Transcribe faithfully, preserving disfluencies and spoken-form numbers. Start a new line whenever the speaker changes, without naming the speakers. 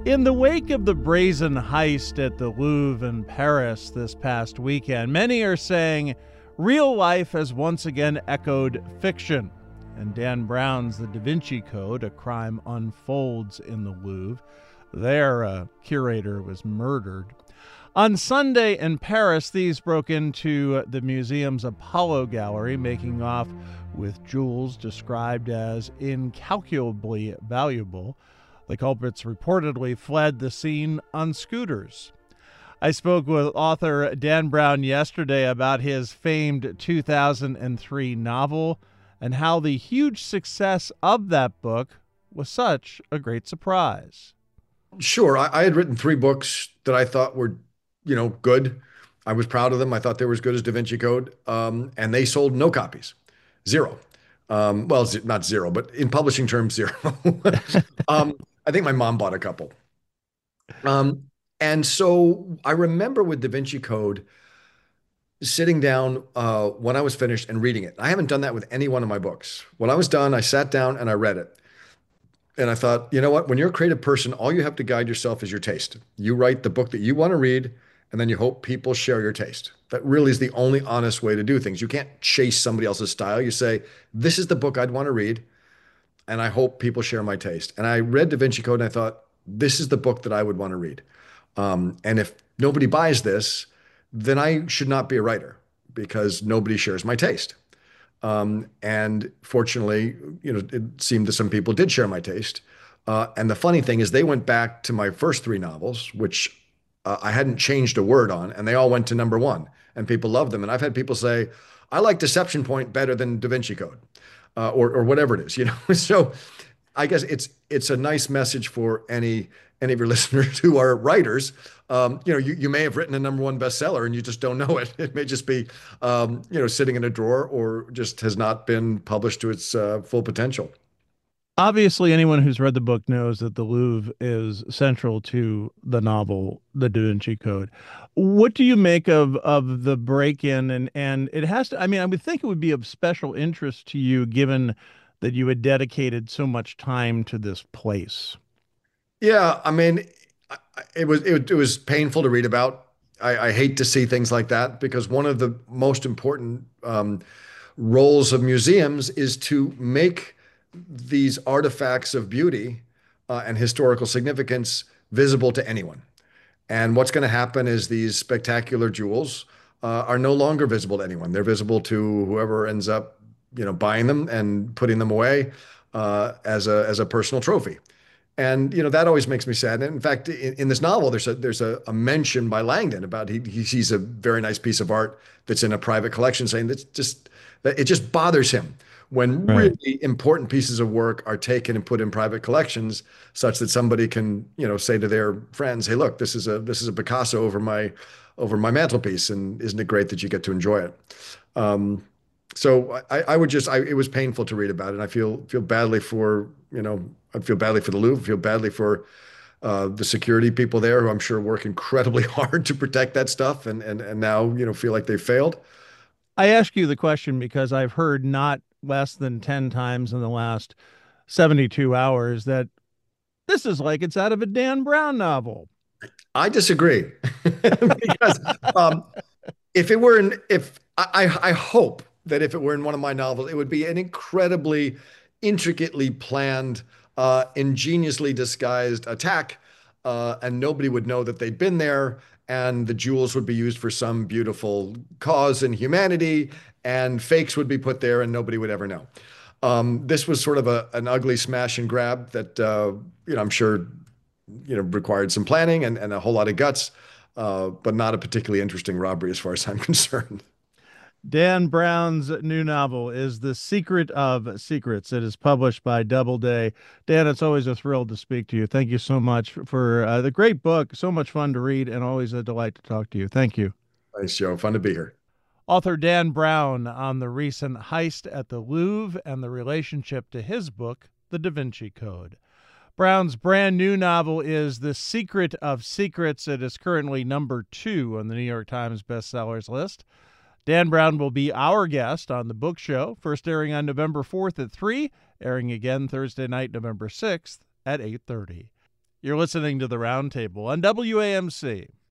In the wake of the brazen heist at the Louvre in Paris this past weekend, many are saying real life has once again echoed fiction. And Dan Brown's The Da Vinci Code, a crime unfolds in the Louvre. There, a curator was murdered. On Sunday in Paris, thieves broke into the museum's Apollo Gallery, making off with jewels described as incalculably valuable. The culprits reportedly fled the scene on scooters. I spoke with author Dan Brown yesterday about his famed two thousand three novel and how the huge success of that book was such a great surprise.
Sure. I, I had written three books that I thought were, you know, good. I was proud of them. I thought they were as good as Da Vinci Code. Um, and they sold no copies. Zero. Um, well, z- not zero, but in publishing terms, zero. um, I think my mom bought a couple. Um, and so I remember with Da Vinci Code sitting down uh, when I was finished and reading it. I haven't done that with any one of my books. When I was done, I sat down and I read it. And I thought, you know what? When you're a creative person, all you have to guide yourself is your taste. You write the book that you want to read, and then you hope people share your taste. That really is the only honest way to do things. You can't chase somebody else's style. You say, this is the book I'd want to read, and I hope people share my taste. And I read Da Vinci Code, and I thought, this is the book that I would want to read. Um, and if nobody buys this, then I should not be a writer because nobody shares my taste. Um, and fortunately, you know, it seemed that some people did share my taste. Uh, and the funny thing is they went back to my first three novels, which uh, I hadn't changed a word on, and they all went to number one, and people loved them. And I've had people say, I like Deception Point better than Da Vinci Code, uh, or, or whatever it is, you know? So I guess it's, it's a nice message for any, any of your listeners who are writers. Um, you know, you, you may have written a number one bestseller and you just don't know it. It may just be, um, you know, sitting in a drawer or just has not been published to its uh, full potential.
Obviously, anyone who's read the book knows that the Louvre is central to the novel, The Da Vinci Code. What do you make of of the break-in? And and it has to, I mean, I would think it would be of special interest to you, given that you had dedicated so much time to this place.
Yeah, I mean, I- it was it, it was painful to read about. I, I hate to see things like that because one of the most important um, roles of museums is to make these artifacts of beauty uh, and historical significance visible to anyone. And what's going to happen is these spectacular jewels uh, are no longer visible to anyone. They're visible to whoever ends up, you know, buying them and putting them away uh, as a as a personal trophy. And you know that always makes me sad. And in fact, in, in this novel, there's a there's a, a mention by Langdon about he he sees a very nice piece of art that's in a private collection, saying that's just that it just bothers him when
Right.
really important pieces of work are taken and put in private collections, such that somebody can you know say to their friends, "Hey, look, this is a this is a Picasso over my over my mantelpiece, and isn't it great that you get to enjoy it?" Um, so I, I would just, I, it was painful to read about it. And I feel feel badly for, you know, I feel badly for the Louvre, feel badly for uh, the security people there who I'm sure work incredibly hard to protect that stuff and and and now, you know, feel like they failed.
I ask you the question because I've heard not less than ten times in the last seventy-two hours that this is like it's out of a Dan Brown novel.
I disagree because um, if it were in, if I, I I hope that if it were in one of my novels, it would be an incredibly intricately planned, uh, ingeniously disguised attack, uh, and nobody would know that they'd been there, and the jewels would be used for some beautiful cause in humanity, and fakes would be put there, and nobody would ever know. Um, this was sort of a, an ugly smash and grab that uh, you know I'm sure you know required some planning and, and a whole lot of guts, uh, but not a particularly interesting robbery as far as I'm concerned.
Dan Brown's new novel is The Secret of Secrets. It is published by Doubleday. Dan, it's always a thrill to speak to you. Thank you so much for uh, the great book. So much fun to read and always a delight to talk to you. Thank you.
Thanks, Joe. Fun to be here.
Author Dan Brown on the recent heist at the Louvre and the relationship to his book, The Da Vinci Code. Brown's brand new novel is The Secret of Secrets. It is currently number two on the New York Times bestsellers list. Dan Brown will be our guest on the book show, first airing on November fourth at three, airing again Thursday night, November sixth at eight thirty. You're listening to the Roundtable on W A M C.